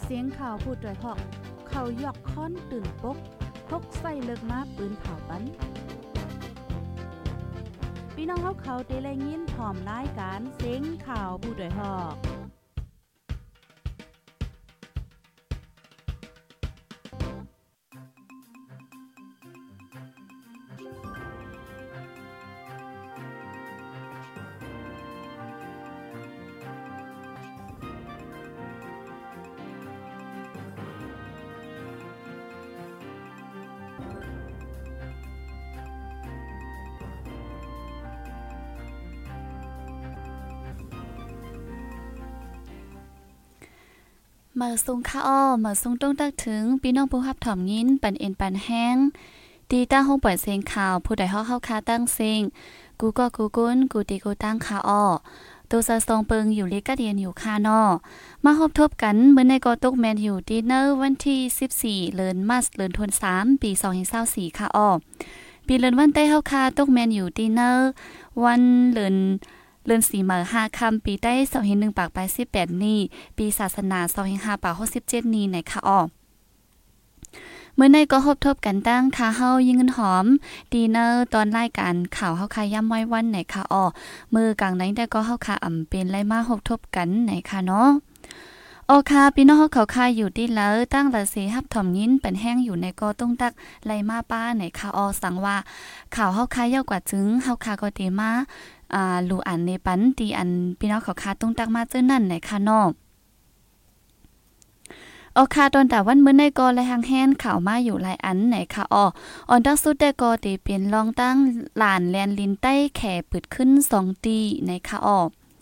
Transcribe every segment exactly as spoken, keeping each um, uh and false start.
เสียงข่าวพูดด้วยหอกเขายอกค้อนตื่นปกพกใส่เลิกมาปืนเผาปันพี่น้องเฮาเขาได้แลยินพร้อมรายการเสียงข่าวผู้ด้วยหอกมาส่งค่าอ้อมาส่งต้องตักถึงพี่น้องผู้รับถ่อมยินปันเอ็นปันแห้งตีตั้งห้องปล่อยเสียงข่าวผู้ใดเฮาเฮาคาตั้งเสียงกูก็กูกุ้นกูตีกูตั้งค่าอ้อตัวซะซองเปิงอยู่เลกะเดียนอยู่ค่านอมาพบทบกันเมื่อในกอตกแมนอยู่ดินเนอร์วันที่สิบสี่เดือนมัสเดือนธันวาคมปีสองพันยี่สิบสี่ค่ะอ้อปีเดือนวันใต้เฮาคาตกแมนอยู่ดินเนอร์วันเดือนเลือนสีเหมือห้าคำปีได้สองเห็นหนึ่งปากไปสิบแปดนี่ปีศาสนาสองเห็นห้าปากหกสิบเจ็ดนี่ในค่ะอ้อเมื่อในก็พบทบกันตั้งค่ะเฮายิงเงินหอมดีเนอร์ตอนรายการข่าวเฮาคาย่ำไว้วันไหนค่ะอ้อมือกลางนั้นแต่ก็เฮาคาอ่ำเป็นไรมาพบทบกันไหนค่ะเนาะโอคาพี่น้องเขาคาอยู่ดีแล้วตั้งละเสฮับถ่อมยินเป็นแห้งอยู่ในก็ต้องตักไลมาป้าไหนค่ะออสั่งว่าข่าวเฮาคายาวกว่าจึงเฮาคาก็เตมาอ่าลูอันในปันตีอันพี่น้องเขาคาต้องตักมาเจ้านั่นไหนค่ะเนาะโอคาตอนแต่วันมื้อในก็และหางแห้นข่าวมาอยู่หลายอันไหนค่ะออออนตักสุดได้ก็เตเป็นรองตั้งหลานแลนลินใต้แขปึดขึ้นสองตีในค่ะออ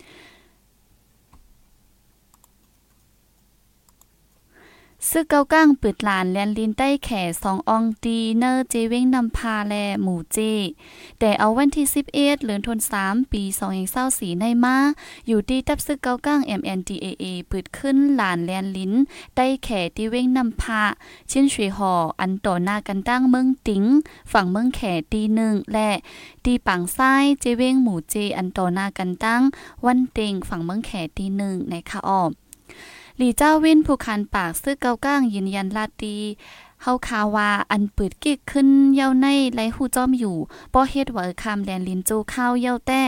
ซึกเกาก้างปืดหลานแลนลินใต้แข่สองอองตีเนอร์เจเว้งนำพาแลหมู่เจแต่เอาวันที่สิบเอ็ดเดือนธันวาคมปีสองพันยี่สิบสี่ในมาอยู่ที่ตับซึกเกาก้าง เอ็ม เอ็น ดี เอ เอ ปืดขึ้นหลานแลนลินใต้แข่ที่เว้งนำพาชิ้นช่วยห่ออันต่อหน้ากันตั้งเมืองติ๋งฝั่งเมืองแข่ตีหนึ่งและตีปังซ้ายเจเว้งหมู่เจอันต่อหน้ากันตั้งวันเต็งฝั่งเมืองแข่ตีหนึ่งในค่ะอ้อมหลี่เจ้าวินผู้คันปากซื้อเกาก้างยืนยันลาตีเฮาคาว่าอันปืดกิกขึ้นเย้าในไลหูจ้อมอยู่ป้อเฮ็ดว่าคำแลนลินโจข้าวเย้าแต่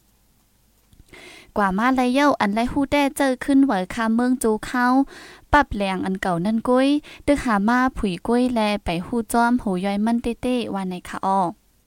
กว่ามาไลเย้าอันไลหูแต่เจอขึ้นว่าคำเมืองโจข้าวปรับแรงอันเก่านั่นก้อยตึกหามาผุยก้อยแลไปหูจ้อมโหย้อยมันเต้ๆว่าในค่ะอ้อ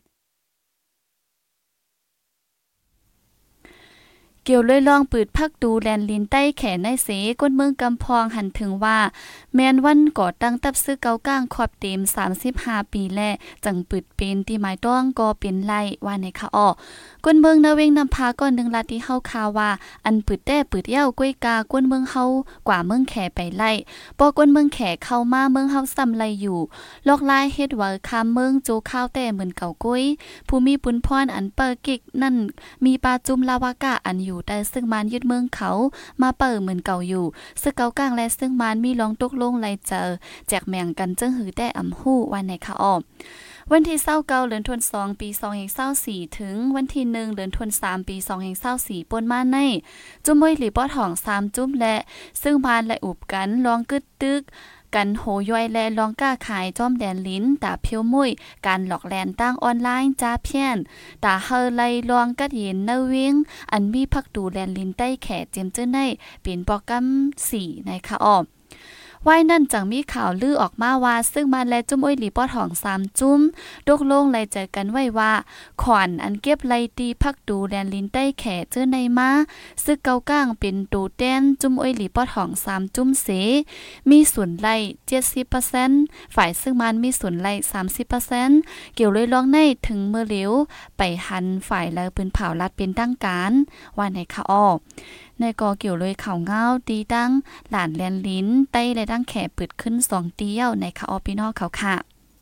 เกี่ยวเลยลองปืดพักดูแลนลินใต้แขนในเสก้นเมืองกำพองหันถึงว่าแม้นวันก่อตั้งตับซื้อเกาก้างขอบเต็มสามสิบห้าปีแลจังปืดเป็นที่หมายต้องก็เป็นไล่ว่าในค่ะอ้อก้นเมืองนาเวงนำพาก่อนหนึ่งลาที่เฮาคาว่าอันปืดแต้ปืดเย้าก้วยกาก้นเมืองเฮากว่าเมืองแขไปไล่ปอก้นเมืองแขเข้ามาเมืองเฮาซ้ำไล่อยู่ลอกลายเฮ็ดว่าคาเมืองโจข้าวแต่เหมือนเก่าก้อยผู้มีปุนพรอันเปิกิกนั่นมีปาจุมลาวากาอันอยู่แต่ซึ่งมันยึดเมืองเขามาเปิดเหมือนเก่าอยู่ซึ่งเก่ากลางและซึ่งมันมีลองตกลงไล่เจอแจกแมงกันจึงหือแต่อ่ำฮู้วันในค่ะอ้อมวันที่เศร้าเก้าเดือนธันวาคมปีสองพันยี่สิบสี่ถึงวันที่หนึ่งเดือนธันวาคมปีสองพันยี่สิบสี่ปนมาในจุ้มมวยหลีป้อทองสามจุ้มและซึ่งบานและอุบกันลองกึดตึกกันโหย่อยและลองก้าขายจ้อมแดนลิ้นตาเพียวมุ้ยการหลอกแลนตั้งออนไลน์จ้าเพี้ยนตาเฮอไลลองกัดเย็นเนวิงอันมีพักดูแลนลิ้นใต้แขเจมเจ้าในเป็นโปรแกรมสี่ในค่ะอ้อมว่ายนั่นจังมีข่าวลือออกมาว่าซึ่งมันและจุ้มอ้อยหลีป้อทองสามจุ้มดกลงไล่เจอกันไว้ว่าขวัญอันเก็บไล่ตีพักดูแลนลิ้นใต้แขเจ้าในมาซึ่งเกาก้างเป็นตูแต้นจุ้มอ้อยหลีป้อทองสามจุ้มเสมีส่วนไล่เจ็ดสิบเปอร์เซ็นต์ฝ่ายซึ่งมันมีส่วนไล่สามสิบเปอร์เซ็นต์เกี่ยวเลยลองในถึงเมื่อเหลียวไปหันฝ่ายแล้วปืนเผาลัดเป็นตั้งการว่าในค่ะอ้อในกอเกี่ยวเลยข่าวเงาตีตั้งหลานแลนลิ้นใต้และตั้งแขปึดขึ้นสองเตี้ยวในค่ะออพี่น้องเขาค่ะ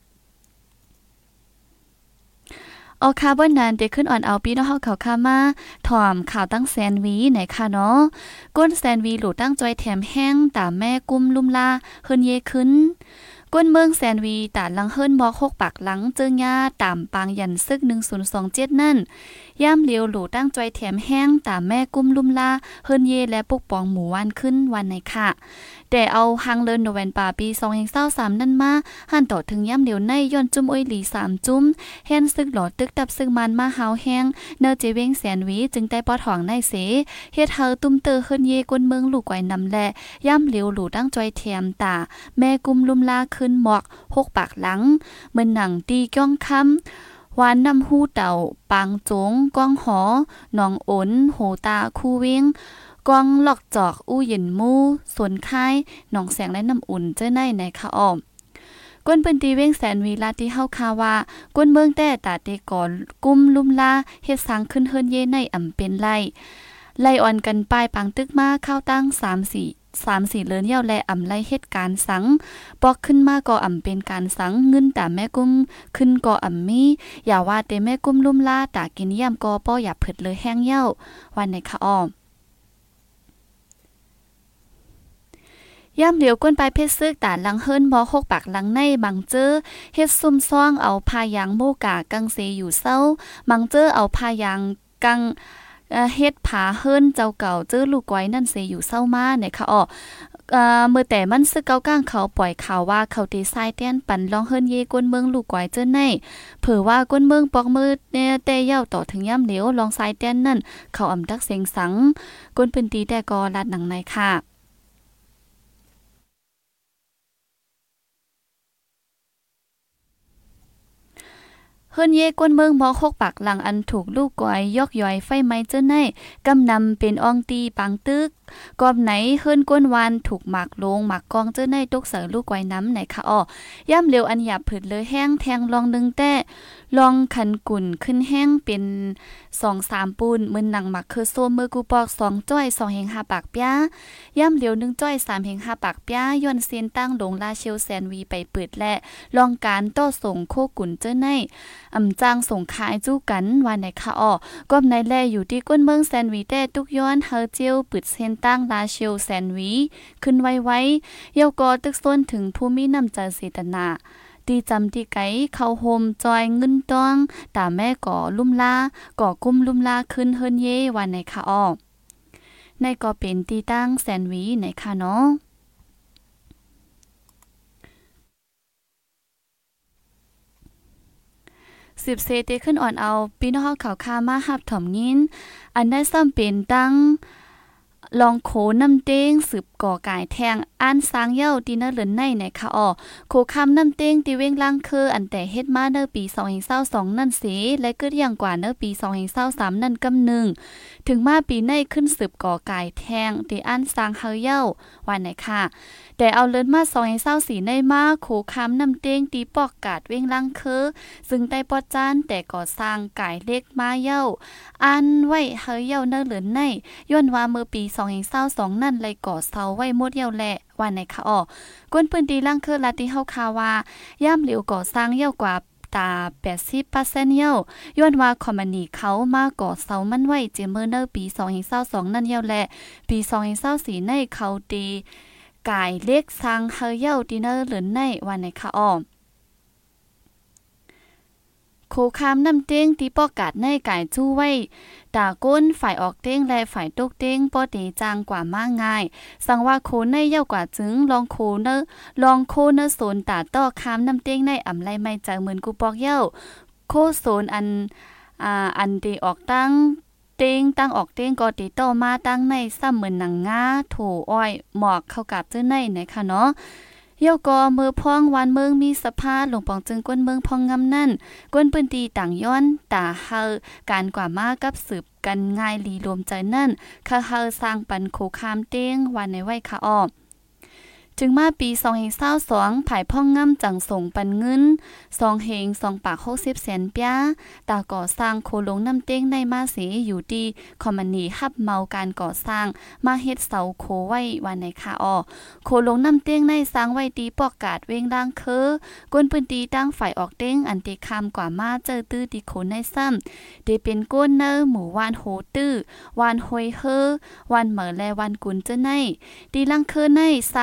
ออคาร์บอนนั้นเด็กขึ้นอ่อนเอาพี่น้องเฮาเขาค่ะมาถ่อมข่าวตั้งแซนวีไหนค่ะเนาะก้นแซนวีหลูตั้งจอยแถมแห้งตามแม่กุ้มลุ่มลาเฮินเยขึ้นก้นเมืองแซนวีตาลังเฮิรนบอกหกปากหลังเจอญาตามปางยันซึกหนึ่งศูนย์สองเจ็ดนั่นย่ามเลียวหลูตั้งใจแถมแห้งตามแม่กุ้มลุ่มลาเฮิรนเยและปกป้องหมู่วันขึ้นวันไหนค่ะแต่เอาหังเลินโนเวนปาปีสองพันยี่สิบสามนั่นมาหันต่อถึงย่ำเหลียวในย้อนจุ้มอ้อยหลีสามจุ้มแฮนซึกหลอดตึกตับซึกมันมาหาวแห้งเนอเจเวงแสนวีจึงได้ปอดห่องในเสเฮ็ดเฮาตุ้มเตอเฮิรนเยกวนเมืองลูกไว้นำแลย่ำเหลียวหลูตั้งใจแถมตาแม่กุ้มลุ่มลาขึ้นหมอกหกปากหลังเหมือนหนังตีก้องคำวานน้ำหูเต่าปางจงก้องหอหนองโอนโหตาคูเวงกองหลอกจอกอู้หยินมูสวนค่ายหนองแสงและน้ำอุ่นเจ้าในในค่ะอ้อมก้นเปิ้นตีเว้งแสนวีลาที่เฮาคาว่าก้นเมืองแต่ตาเตก่อนกุมลุ่มลาเฮ็ดสร้างขึ้นเฮิรนเยในอำเป็นไล่ไล่อ่อนกันป้ายปังตึกมาเข้าตั้งสามสี่สามสี่เลินเย่าและอำไล่เหตุการณ์สังปอกขึ้นมาก็อำเป็นการสังเงินแต่แม่กุ้มขึ้นก็อำมีอย่าว่าแต่แม่กุ้มลุ่มลาตากินย่ำก็ป้ออย่าเผิดเลยแห้งเย่าวันในค่ะอ้อมย่ำเหลียวก้นปลายเพชรซึกตาลังเฮิรนบ่หกปากลังในบังเจอเฮ็ดซุ่มซ่องเอาพายางโมกากังเซอยู่เศร้าบังเจอเอาพายางกังเฮ็ดผาเฮิรนเจ้าเก่าเจอลูกไว้นั่นเซอยู่เศร้ามาเนี่ยค่ะอ้อเอ่อเมื่อแต่มันซึกเก้าก้างเขาปล่อยข่าวว่าเขาตีทรายเตี้ยนปั่นลองเฮิรนเยก้นเมืองลูกไว้เจอในเผื่อว่าก้นเมืองปอกมือเนี่ยแต่เย่าต่อถึงย่ำเหลียวลองทรายเตี้ยนนั่นเขาอำดักเสียงสังก้นปืนตีแต่กอลัดหนังในค่ะเฮิรนเย่กวนเมืองมอหกปากหลังอันถูกลูกก้อยยอกย่อยไฟไหม้เจ้าในกำนำเป็นอองตีปังตึกกอบไหนเฮิรนกวนวานถูกหมากลงหมากกองเจ้าในตกเสือลูกก้อยน้ำไหนคะอ้อย่ำเร็วอันหยาบผืดเลยแห้งแทงลองนึงแต่ลองขันกุ่นขึ้นแห้งเป็นสองสามปูนมึนหนังหมักคือโซมือกูปอกสองจ้อยสองแห่งห้าปากป้าย่ำเร็วหนึ่งจ้อยสามแห่งห้าปากป้าย้อนเซียนตั้งลงลาเชลแซนวีไปเปิดและลองการต่อส่งโคกุ่นเจ้าในอำจางส่งขายจู้กันวันไหนคะอ้อก็ในแลอยู่ที่ก้นเมืองแซนวีแต่ตุกย้อนเฮอเจียวปิดเส้นตั้งลาเชลแซนวีขึ้นไว้ไว้เยาวกอตึกซ้นถึงผู้มีน้ำใจเสตนาตีจำตีไก่เข้าโฮมจอยเงินตองตาแม่ก่อลุ่มลาก่อกุ้มลุ่มลาขึ้นเฮิรนเยวันไหนคะอ้อในก็เป็นตีตั้งแซนวีไหนคะเนาะสิบเซเตขึ้นอ่อนเอาปีนอกเขาคามาหับถ่อมยินอันได้ซ้ำเป็นตั้งลองโขน้ำเต้งสืบก่อก่ายแทงอ่านสร้างเย้าตีเนเหลือนในไหนคะอ้อโคคำน้ำเต้งตีเว้งล่างคืออันแต่เฮ็ดมาเนอปีสองพันยี่สิบสองนั่นเสและเกิดอย่างกว่าเนอปีสองพันยี่สิบสามนั่นกำหนึ่งถึงมาปีในขึ้นสืบก่อก่ายแทงตีอ่านสร้างเฮาเย้าวันไหนค่ะแต่เอาเลินมาสองพันยี่สิบสี่ในมาโขคำน้ำเต้งตีปอกกาดเว้งล่างคือซึ่งได้ปอดจานแต่ก่อสร้างก่ายเล็กมาเย้าอันไว้เฮาเย้าเนอเหลือนในย้อนว่าเมื่อปีสองพันยี่สิบสองนั่นเลยก่อเสาไว้หมดเย้าแหละวันไหนคะอ้อกวนปืนตีล่างคือลาติเฮาคาว่าย่ำเหลียวก่อสร้างเย้ากว่าตา แปดสิบเปอร์เซ็นต์ เย้าย้อนว่าคอมมานีเขามาก่อเสามันไว้เจเมอร์เนอร์ปีสองพันยี่สิบสองนั่นเย้าแหละปีสองพันยี่สิบสี่ในเขาตีกายเล็กสร้างเฮาเย้าดิเนอร์เหลือนในวันไหนคะอ้อโคคามน้ำเต้งตีปอกกาดในกายจู้ไว้ตาก้นฝ่ายออกเต้งและฝ่ายตกเต้งป้อเตจางกว่ามากง่ายสังว่าโคในเย้ากว่าจึงลองโคเนอลองโคเนอโซนตาต้อคามน้ำเต้งในอำไลไม่ใจเหมือนกูปอกเย้าโคโซนอันอ่าอันเตออกตั้งเต้งตั้งออกเต้งก็ติต่อมาตั้งในซ้ำเหมือนหนังงาโถอ้อยหมอกเข้ากับเจ้าในไหนค่ะเนาะเยี่ยวกอมือพ่องวานเมืองมีสภาหลวงปองจึงก้นเมืองพองงำนั่นก้นปืนตีต่างย้อนตาเฮาการกว่ามากับสืบกันง่ายลีรวมใจนั่นคาเฮาสร้างปันโคคามเต้งวันในไว้ค่ะอ้อจึงมาปีสองพันยี่สิบสองผายพ่องง่ำจังส่งปันเงินสองเฮงสองปากหกสิบแสนเปียตาก่อสร้างโคลงน้ำเต้งในมาสีอยู่ดีคอมมานีฮับเมาการก่อสร้างมาเฮ็ดเสาโคไว้วันในค่ะอ้อโคลงน้ำเต้งในสร้างไว้ตีปอกกาดเว้งล่างคือก้นปืนตีตั้งฝ่ายออกเต้งอันติคำกว่ามาเจอตื้อตีโขนในซ้ำเดเป็นก้นเนอหมู่วานโหตื้อวานหอยเฮอวานเหมอและวานกุนเจ้าในตีล่างคือในสร้างไว้โค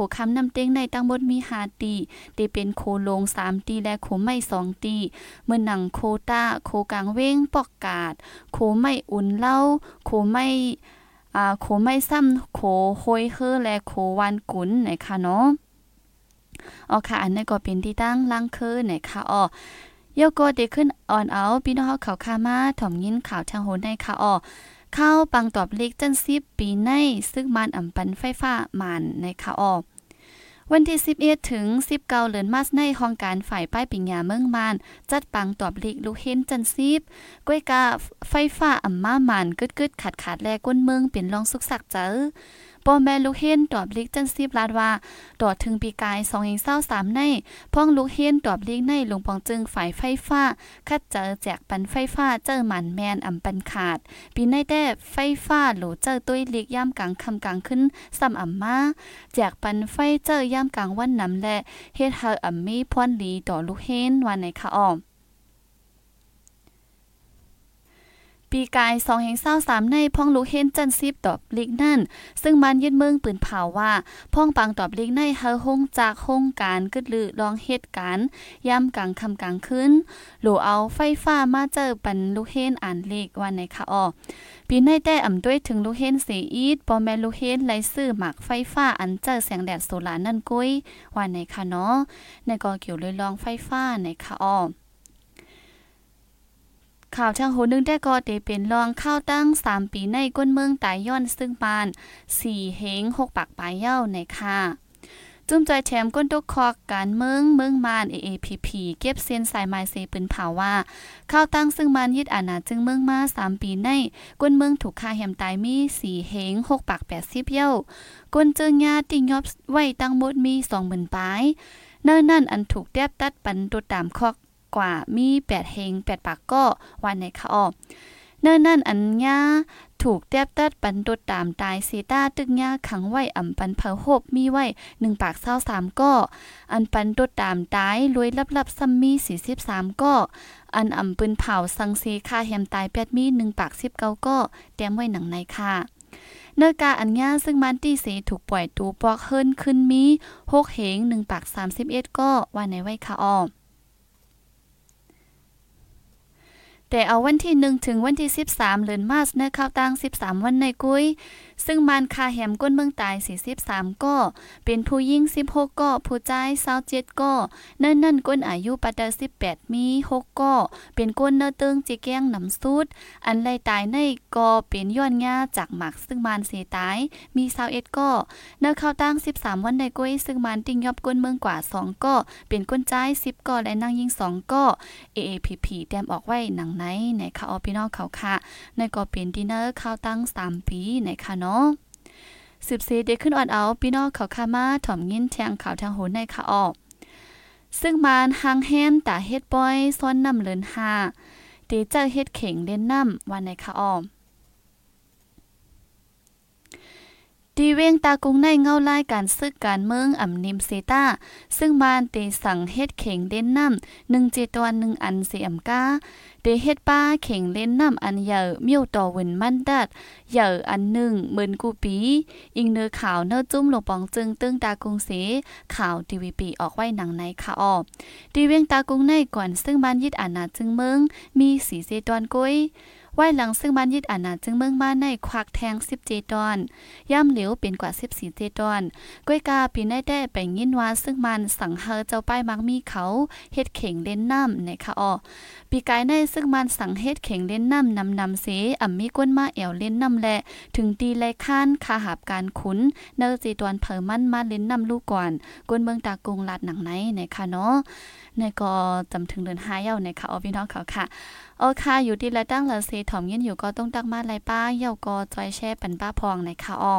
คำนำเต็งในตั้งหมดมีห้าตีตีเป็นโคลงสามตีและโคไม่สองตีเมื่อหนังโคต้าโคกลางเว้งปอกกาดโคไม่อุ่นเหล้าโคไม่อ่าโคไม่ซ้ำโคโฮยเฮอและโควานกุนนะคะเนาะอ๋อค่ะอันนี้ก็เป็นที่ตั้งล่างคือนะคะอ๋อเยาก็ได้ขึ้นอ่อนเอาพี่น้องเขาคามาถ่อมยินข่าวทางโหนในค่ะอ๋อเข้าปังตอบเลขจันสิบปีในซึ่งมันอำปันไฟฟ้ามันในค่ะอ๋อวันที่สิบเอ็ดถึงสิบเก้าเดือนมาสในห้องการฝ่ายป้ายปิญญาเมืองมานจัดปังตอบเลขลูกเห็นจันสิบก้วยกาไฟฟ้าอำมามันกึดๆขาดๆแลก้นเมืองเป็นรองสุกสักเจอปอแม่ลูกเห็นตอบเลขจันสิบลาดว่าต่อถึงปีกายสองพันยี่สิบสามในพ่องลูกเห็นตอบเลขในหลวงปองจึงฝ่ายไฟฟ้าคัดเจอแจกปันไฟฟ้าเจอหมันแมนอำปันขาดปีในแต่ไฟฟ้าโหลเจอตุ้ยเล็กย่ำกลางคำกลางขึ้นซ้ำอำมาแจกปันไฟเจอย่ำกลางวันนำและเฮ็ดให้อำมีพรลีต่อลูกเห็นวันในค่ะอ้อมปีกายสองพันยี่สิบสามในพ่องลูกเห็นจันสิบตอบลิกนั่นซึ่งมันยึดเมืองปืนเผาว่าพ่องปังตอบลิกในเฮาห้องจากห้องการกึดลือลองเหตุการณ์ย่ำกลางคำกลางขึ้นหลูเอาไฟฟ้ามาเจอปันลูกเห็นอ่านเลขวันในค่ะอ้อปีในแต่อ่ำด้วยถึงลูกเห็นเสียอีดปอแม่ลูกเห็นไล่ซื้อหมักไฟฟ้าอันเจอแสงแดดโซลาร์นั่นกุ้ยวันในค่ะเนาะในก็เกี่ยวเลยลองไฟฟ้าในค่ะอ้อข่าวทางโหนึงได้ก็ได้เป็นรองเข้าตั้งสามปีในก้นเมืองตายย้อนซึ่งปานสี่เฮงหกปากปลายเย้าในค่ะจุ้มจอยแถมก้นตกคอกการเมืองเมืองมาน เอ เอ พี พี เก็บเส้นสายไม้เสปืนเผาว่าเข้าตั้งซึ่งมันยึดอาณาจึงเมืองมาสามปีในก้นเมืองถูกฆ่าแหมตายมีสี่เฮงหกปากแปดสิบเย้าก้นเจิงญาติยอบไว้ตั้งหมดมีสองหมื่นปลายเนิ่นนั่นอันถูกแทบตัดปันตัวตามคอกกว่ามีแปดเฮงแปดปากก็วันในค่ะอ้อเนิ่นนั่นอันญาถูกแทบตัดปันตัวตามตายเซต้าตึกญาขังไว้อำปันเผาโหบมีไว้หนึ่งปากเศร้าสามก็อันปันตัวตามตายรวยลับๆซัมมีสี่สิบสามก็อันอำปืนเผาสังเซค่าแฮมตายแปดมีหนึ่งปากสิบเก้าก็แต้มไว้หนังในค่ะเนื้อกาอัญญาซึ่งมันตี้เสถูกปล่อยตูปอกเฮิรนขึ้นมีหกเหงหนึ่งปากสามสิบเอ็ดก็วันในไว้ค่ะอ้อแต่เอาวันที่หนึ่งถึงวันที่สิบสามเดือนมาสเนื้อข้าวตังสิบสามวันในกุ้ยซึ่งมันคาแหมก้นเมืองตายสี่สิบสามก็เป็นผู้หญิงสิบหกก็ผู้ชายยี่สิบเจ็ดก็เนิ่นนั่นก้นอายุปัตตาสิบแปดมีหกก็เป็นก้นเนื้อเติงจิแก้งน้ำซุดอันไล่ตายในก็เป็นย้อนง่าจากหมักซึ่งมันเสียตายมียี่สิบเอ็ดก็เนื้อข้าวตังสิบสามวันในกุ้ยซึ่งมันติ่งยอบก้นเมืองกว่าสองก็เป็นก้นใจสิบก็และนางยิงสองก็ เอ เอ พี พี แต้มออกไว้หนังในในค่ะอพี่น้องเขาค่ะในก็เป็นดินเนอร์ข้าวตั้งสามปีในค่ะเนาะสิบสี่เด็กขึ้นอ่อนเอาพี่น้องเขาค่ะมาถ่อมยินแทงข่าวทางโหนในค่ะออกซึ่งมานหางแฮนตาเฮ็ดปอยซ้อนน้ำเลินห้าเตเจอเฮ็ดเข่งเล่นน้ำวันในค่ะออกตีเวงตากงในเงาไล่การซึกการเมืองอ่ำนิมเซตาซึ่งมานเตสั่งเฮ็ดเข่งเล่นน้ำหนึ่งเจตวันหนึ่งอันเสียมก้าเตเฮ็ดป้าเข่งเล่นน้ำอันเหยอมิ้วต่อวินมันดัดเหยออันหนึ่งหมื่นกูปีอิงเนื้อข่าวเนื้อจุ้มหลวงปองจึงตึงตากงเสข่าวทีวีปีออกไว้หนังในค่ะออกตีเวงตากงในก่อนซึ่งบ้านยึดอาณาจึงเมืองมีสีเจตวันกุ้ยไว้หลังซึ่งมันยึดอาณาจึงเมืองมาในควักแทงสิบเจดอนย่ำเหลวเป็นกว่าสิบสี่เจดอนก้อยกาปีได้ได้ไปยินว่าซึ่งมันสั่งเฮอเจ้าป้ายมักมีเขาเฮ็ดเข่งเล่นน้ำในค่ะอ้อปีกายในซึ่งมันสั่งเฮ็ดเข่งเล่นน้ำนำนำเสอ่ำมีก้นมาแอวเล่นน้ำแลถึงตีแลข้านคาหาบการขุนเนอเจดอนเผอมันมาเล่นน้ำลูกก่อนก้นเมืองตากงลาดหนังไหนในค่ะเนาะในก็จำถึงเดือนห้าเย้าในค่ะอ้อพี่น้องเขาค่ะโอค่ะอยู่ที่ละตั้งละเซถ่อมยินอยู่ก็ต้องตักมาไล่ป้าเย่าก็จอยแช่ปันป้าพองในค่ะอ้อ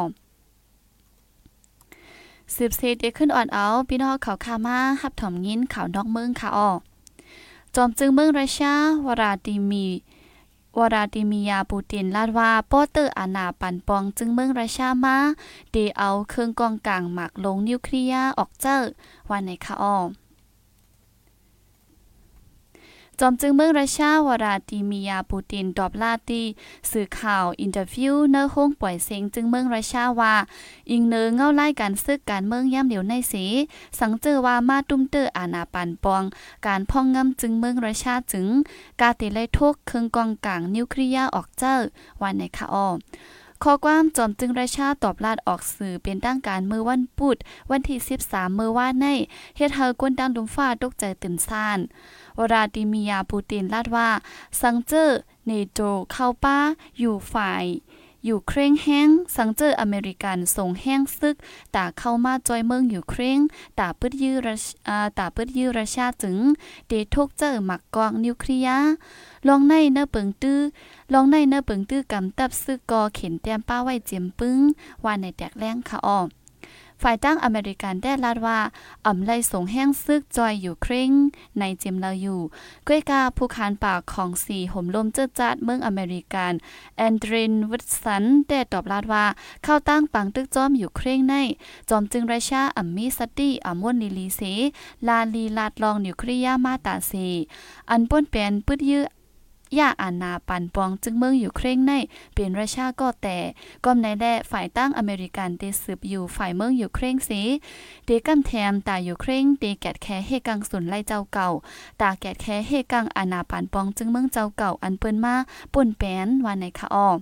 สิบเซตขึ้นอ่อนเอาพี่น้องเขาคามาฮับถ่อมยินข่าวนอกเมืองค่ะอ้อจอมจึงเมืองรัสเซียวราดิมีวราดิมียาปูตินลาดว่าป้อเตอร์อาณาปันปองจึงเมืองรัสเซียมาเดเอาเครื่องกองกลางหมักลงนิวเคลียร์ออกเจอวันในค่ะอ้อจอมจึงเมืองรัสเซียวลาดิเมียร์ปูตินตอบลาตีสื่อข่าวอินเตอร์วิวเนอห้องป่วยเซ็งจึงเมืองรัสเซียว่าอิงเนอเงาไล่การซึกการเมืองย่ำเหลียวในสีสังเจอว่ามาตุ้มเตออาณาปันปองการพ่องงำจึงเมืองรัสเซียจึงกาติไลทุกเครื่องกองกลางนิวเคลียร์ออกเจ้าวันในคาออข้อความจอมจึงราชาตอบลาดออกสื่อเป็นตั้งการเมื่อวันพุธวันที่สิบสามเมื่อว่าในเฮ็ดเฮากวนดังดุมฟ้าตกใจตื่นซ่านวลาดิเมียร์ปูตินลาดว่าสังเจอเนโตเข้าป้าอยู่ฝ่ายอยู่เคร่งแห้งสังเจออเมริกันส่งแห้งซึกตาเข้ามาจอยเมืองอยู่เคร่งตาปึดยื้อรัสอ่าตาปึดยื้อราชาจึงเดทุกเจอหมักกองนิวเคลียร์ลองในเนอเปิงตื้อลองในเนอเปิงตื้อกำตับซึกกอเข็นเตรียมป้าไว้เจียมปึ้งว่าในแตกแรงค่ะอ้อฝ่ายตั้งอเมริกันได้ลาดว่าอ่ำไล่ส่งแห้งซึกจอยอยู่เคร่งในเจียมเราอยู่ก้วยกาผู้คานปากของสีห่มลมเจ้าจัดเมืองอเมริกันแอนดรินวิทสันได้ตอบลาดว่าเข้าตั้งปังตึกจอมอยู่เคร่งในจอมจึงราชาอัมมีสตี้อัมวนลิลีเสลาลีลาดลองนิวเคลียร์มาตาเซอันป้นแปนปึดยื้อย่าอาณาปันปองจึงเมืองอยู่เคร่งในเป็นราชาก็แต่ก้มในแดฝ่ายตั้งอเมริกันเตสืบอยู่ฝ่ายเมืองอยู่เคร่งสีเดกำแถมตาอยู่เคร่งเดแกดแคเฮกังสุนไล่เจ้าเก่าตาแกดแคเฮกังอาณาปันปองจึงเมืองเจ้าเก่าอันเปิ้นมาป่นแปนวันในคะอ้อ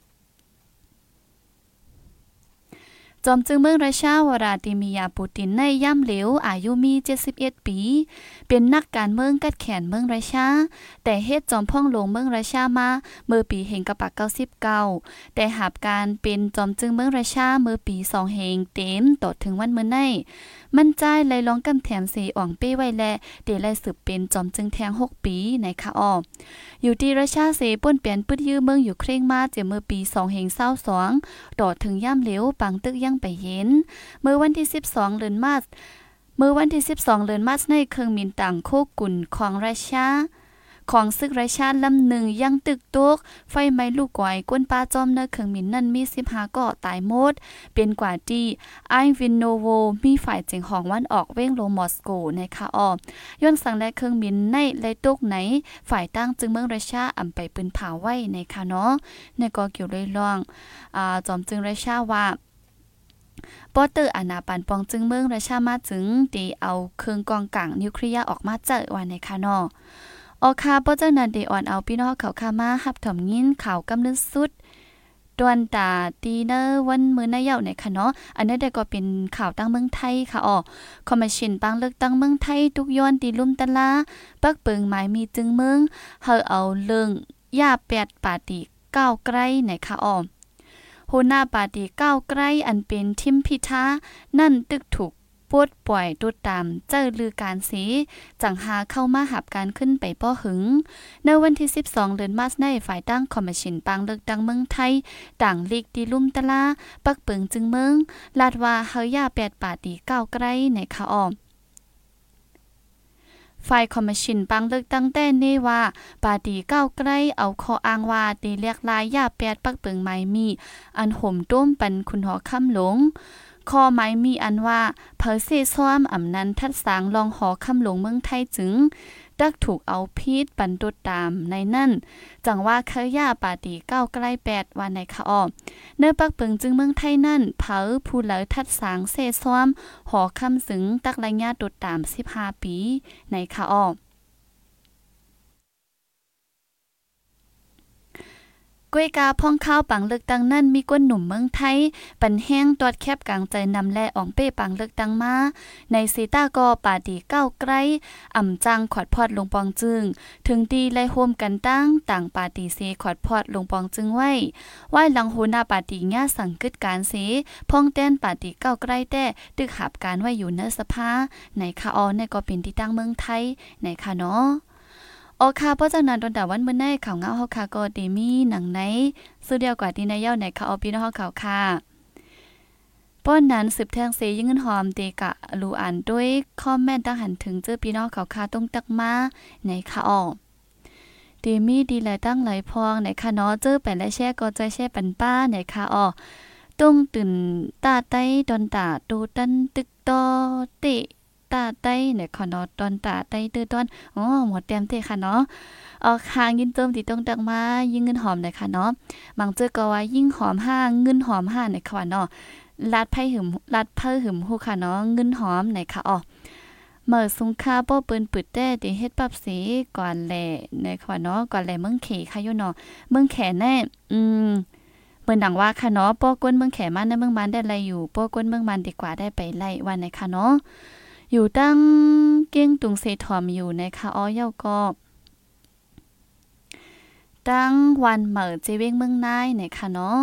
จอมจึงเมืองราชาวลาดิเมียร์ปูตินในย่ำเหลวอายุมีเจ็ดสิบเอ็ดปีเป็นนักการเมืองกัดแขนเมืองราชาแต่เฮ็ดจอมพ่องหลวงเมืองราชามาเมื่อปีเฮงกะปะเก้าสิบเก้าแต่หาบการเป็นจอมจึงเมืองราชาเมื่อปีสองเฮงเต็มตดถึงวันเมื่อในมันใจไล่ร้องกำแถมสีอ่องเป้ไว้แลเดไล่สืบเป็นจอมจึงแทงหกปีในคะอ้ออยู่ที่ราชาเสป่นเปลี่ยนปึดยื้อเมืองอยู่เคร่งมาเจเมื่อปีสองเฮงเศร้าสองตดถึงย่ำเหลวปังตึกยังไปเห็นเมื่อวันที่สิบสองเดือนมาร์ชเมื่อวันที่สิบสองเดือนมาร์ชในเครื่องบินต่างโคกุ่นของรัสเซียของซึกราชาลำหนึ่งยังตึกตกไฟไหม้ลูกก้อยก้นปลาจอมในเครื่องบินนั้นมีสิบห้าก่อตายหมดเป็นกว่าที่ไอวินโนโวมีฝ่ายเจิงของวันออกเว้งลงมอสโกในคาออย้อนสั่งและเครื่องบินในและตกไหนฝ่ายตั้งจึงเมืองราชาอำไปปืนเผาไว้ในคาเนาะในก็เกี่ยวเลยล่องอ่าจอมจึงราชาว่าปอเตอร์อาณาปันปองจึงเมืองราชามาจึงตีเอาเครื่องกองกลางนิวเคลียร์ออกมาเจอวันในคาเนาะออคาปอเจ้านันเดอ่อนเอาพี่น้องเขาคามาหับถมยินข่าวกำเนิดสุดดวนตาตีเนอร์วันมื้อหน้าเย้าในค่ะเนาะอันนี้ได้ก็เป็นข่าวตั้งเมืองไทยค่ะอ๋อคอมมิชชั่นปังเลือกตั้งเมืองไทยทุกย้อนตีลุ่มตะลาปักเปิงหมายมีจึงเมืองเฮาเอาเรื่องย่าแปดปาติก้าวไกลในค่ะอ๋อหัวหน้าปาติก้าวไกลอันเป็นทิมพิธานั่นตึกถูกปวดป่วยตุดตามเจอลือการสีจังหาเข้ามาหับการขึ้นไปป้อหึงในวันที่สิบสองเดือนมาร์ชในฝ่ายตั้งคอมมิชชั่นปังเลือกตั้งเมืองไทยต่างลีกดีลุ่มตะลาปักเปิงจึงเมืองลาดว่าเฮาย่าแปดปาติก้าวไกลในคะอ้อมฝ่ายคอมมิชชั่นปังเลือกตั้งแต่เนว่าปาตีก้าวไกลเอาข้ออ้างว่าตีเรียกลายย่าแปดปักเปิงไม้มีอันห่มต้มปันคุณหอค่ำหลงข้อไม้มีอันว่าเพอเซซ้อมอำนันทัดสางลองหอค่ำหลงเมืองไทยจึงดักถูกเอาพีดปันตุดตามในนั่นจังว่าเคยย่าปาตีก้าวไกลแปดวันในคะอ้อเนื้อปักเปิงจึงเมืองไทยนั่นเผาผู้เหลอทัดสางเซซ้อมหอค่ำสึงตักระยะตุดตามสิบห้าปีในคะอ้อก้วยกาพ่องข้าวปังเลือกตั้งนั่นมีก้นหนุ่มเมืองไทยปันแห้งตอดแคบกลางใจนำแลอ่องเป้ปังเลือกตั้งมาในซีตากอปาดีเก้าไกลอ่ำจังขอดพอดลงปองจึงถึงดีไล่โฮมกันตั้งต่างปาตีเซขอดพอดลงปองจึงไว้ไหว้หลังโหนาปาตีง่าสั่งกึดการเสพ่องแต้นปาตีเก้าไกลแต่ตึกหับการไว้อยู่เนื้อสภาในคาออในก็เป็นที่ตั้งเมืองไทยในคาเนาะออคาเพราะจากนั้นตอนแต่วันเมื่อในข่าวเงาเฮาคาก็ดีมีหนังในซื้อเดียวกว่าที่ในเย้าในข่าวอปีนเฮาข่าวค่ะป้อนนั้นสืบแทงเสยิ่งเงินหอมเตกะรูอ่านด้วยคอมเมนต์ตั้งหันถึงเจอพี่น้องข่าวคาต้องตักมาในข่าวออกดีมีดีหลายตั้งหลายพองในค่ะเนาะเจอไปและแช่ก็ใจแช่ปันป้าในข่าวออกต้องตื่นตาไต้ดอนตาดูตันตึกตอเตตาใต้เนี่ยค่ะเนาะตอนตาใต้ตื้อตอนอ๋อหมดเต็มเตค่ะเนาะเออค่ะยินเติมติตรงตักมายิ่งเงินหอมเลยค่ะเนาะบางเจอก็ว่ายิ่งหอมห้าเงินหอมห้าเนี่ยค่ะเนาะลัดไผ่หึมลัดเพิ่หึมฮู้ค่ะเนาะเงินหอมไหนค่ะอ๋อเมื่อสุงค่าป้อเปิ้นปึดแต่ติเฮ็ดปรับสีก่อนแหล่ในค่ะเนาะก่อนแหล่เมืองเขค่ะอยู่เนาะเมืองแขแน่อืมเปิ้นดังว่าค่ะเนาะป้อก้นเมืองแขมันในเมืองมันได้ไรอยู่ป้อก้นเมืองมันดีกว่าได้ไปไล่วันไหนค่ะเนาะอยู่ตั้งเก้งตุงเซถอมอยู่นะคะอ้อเย้าก็ตั้งวันเหม่อเจเว้งเมืองนายนะคะเนาะ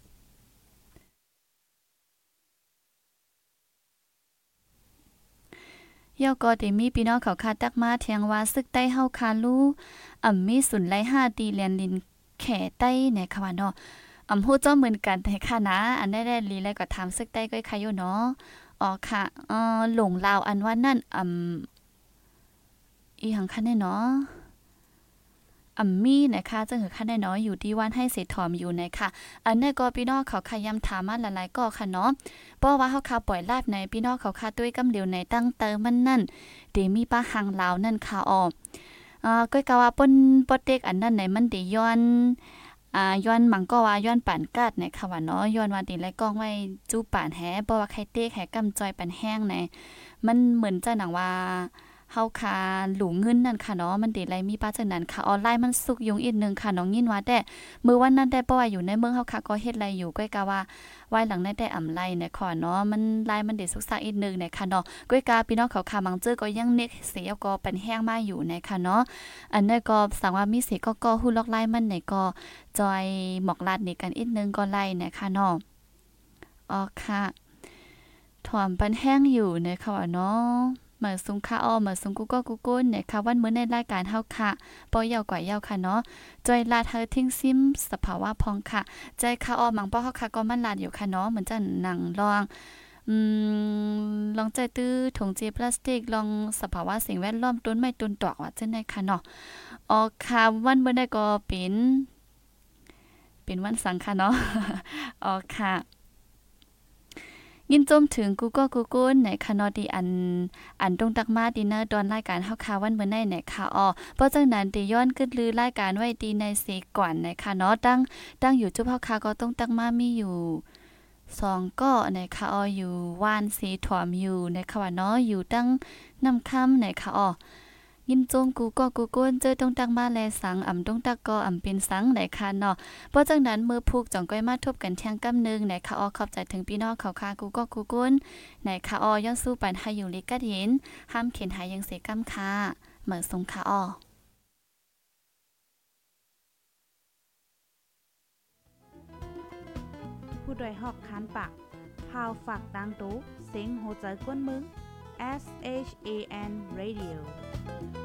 เย้าก็ได้มีพี่น้องเขาคาตักมาเทียงว่าซึกใต้เฮาคาลูอ่ำมีสุนไลห้าตีเลียนลินแขใต้นะคะว่าเนาะอ่ำฮู้เจ้าเหมือนกันแต่ค่ะนะอันได้ได้ลีแล้วก็ถามซึกใต้ก็ใครอยู่เนาะอ๋อค่ะเออหลงลาวอันว่านั่นอ่ำอีหังคันแน่เนาะอัมมี่นะคะจะหือคันแน่เนาะอยู่ที่วันให้เศษถอมอยู่นะคะอันนี้ก็พี่น้องเขาขยำถามมาหลายๆก็ค่ะเนาะเพราะว่าเขาคาปล่อยลาดในพี่น้องเขาคาด้วยกำเหลียวในตั้งเติมมันนั่นเดมีป้าหังลาวนั่นค่ะอออ่าก็กะว่าเปิ้นปอเต็กอันนั้นไหนมันได้ย้อนอ่าย้อนมังก็ว่าย้อนป่านกาดในค่ะว่าเนาะย้อนว่าติไลกล้องไว้จู้ป่านแฮเพราะว่าไข่เต๊กแฮกำจอยปันแห้งในมันเหมือนจะหนังว่าเฮาคาหลูเงินนั่นค่ะเนาะมันเดไรมีป้าจังนั้นค่ะออนไลน์มันสุกยุงอีกนึงค่ะน้องยินว่าแต่มื้อวันนั้นได้ป้ออยู่ในเมืองเฮาค่ะก็เฮ็ดไรอยู่ก้อยกะว่าไว้หลังในแต่อำไลเนี่ยขอเนาะมันลายมันเดสุกซักอีกนึงเนี่ยค่ะเนาะก้อยกาพี่น้องเขาค่ะมังเจอก็ยังเน็กเสียก็เป็นแห้งมาอยู่นะคะเนาะอันนี้ก็สังว่ามีเสียก็ก็ฮู้ล็อกไล่มันเนี่ยก็จอยหมอกลาดนี่กันอีกนึงก็ไล่นะคะเนาะอ๋อค่ะถ่อมปันแห้งอยู่นะคะเนาะเหมือนซุงค่าอ้อเหมือนซุงกูก็กูกุ้นเนี่ยค่ะวันมื้อในรายการเฮาค่ะปอยาวกว่ายาวค่ะเนาะจอยลาดเฮาทิ้งซิมสภาวะพองค่ะใจค่าอ้อมังป้อเฮาค่ะก็มันลาดอยู่ค่ะเนาะเหมือนจะหนังรองอืมลองใจตื้อถุงเจพลาสติกลองสภาวะสิ่งแวดล้อมต้นไม้ต้นตอกว่าจังได๋ค่ะเนาะอ๋อค่ะวันมื้อใดก็เป็นเป็นวันสังค่ะเนาะอ๋อค่ะยินจมถึงกูก็กูกุ้นในคานอดีอันอันตรงตักมาดินเนอร์ตอนรายการเฮาคาวันเมื่อในไหนค่ะอ๋อเพราะจังนั้นติย้อนขึ้นลือรายการไว้ดีในเสก่อนในค่ะเนาะตั้งตั้งอยู่จุบเฮาคาก็ต้องตักมามีอยู่สองก็ในค่ะอ๋ออยู่ว่านสีถอมอยู่ในค่ะว่าเนาะอยู่ตั้งน้ำค่ำในค่ะอ๋อยินจมกูก็กูก้นเจอต้องตักมาแลสังอ่ำต้องตักก็อ่ำเป็นสังไหนค่ะเนาะเพราะจังนั้นมือผูกจ่องก้อยมาทบกันเที่ยงกำนึงไหนค่ะออขอบใจถึงพี่น้องเขาค่ะกูก็กูก้นไหนค่ะออย้อนสู้ปันให้อยู่ลิกัดเห็นห้ามเขียนหายังเสกำค่ะเหมือนสงค่ะออผู้ดยหอกคานปากพาวฝากดังตู้เซ็งโหใจกวนมึง S H A N Radio